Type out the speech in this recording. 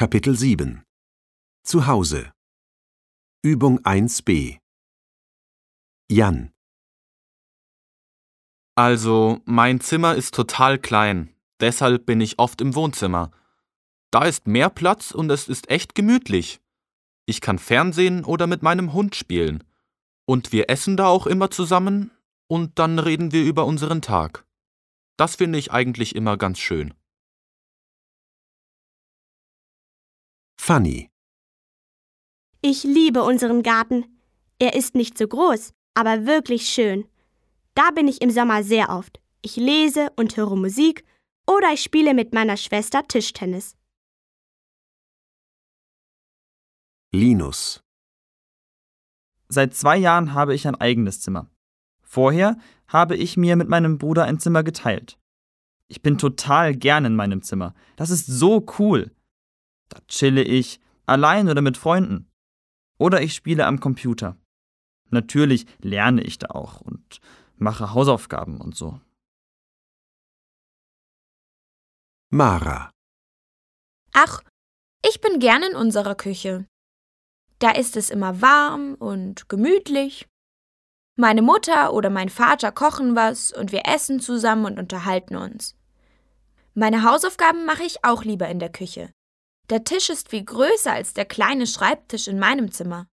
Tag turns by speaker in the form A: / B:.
A: Kapitel 7 Zu Hause Übung 1b Jan.
B: Also, mein Zimmer ist total klein, deshalb bin ich oft im Wohnzimmer. Da ist mehr Platz und es ist echt gemütlich. Ich kann Fernsehen oder mit meinem Hund spielen. Und wir essen da auch immer zusammen und dann reden wir über unseren Tag. Das finde ich eigentlich immer ganz schön.
A: Fanny.
C: Ich liebe unseren Garten. Er ist nicht so groß, aber wirklich schön. Da bin ich im Sommer sehr oft. Ich lese und höre Musik oder ich spiele mit meiner Schwester Tischtennis.
A: Linus.
D: Seit 2 Jahren habe ich ein eigenes Zimmer. Vorher habe ich mir mit meinem Bruder ein Zimmer geteilt. Ich bin total gern in meinem Zimmer. Das ist so cool. Da chille ich, allein oder mit Freunden. Oder ich spiele am Computer. Natürlich lerne ich da auch und mache Hausaufgaben und so.
A: Mara.
E: Ach, ich bin gern in unserer Küche. Da ist es immer warm und gemütlich. Meine Mutter oder mein Vater kochen was und wir essen zusammen und unterhalten uns. Meine Hausaufgaben mache ich auch lieber in der Küche. Der Tisch ist viel größer als der kleine Schreibtisch in meinem Zimmer.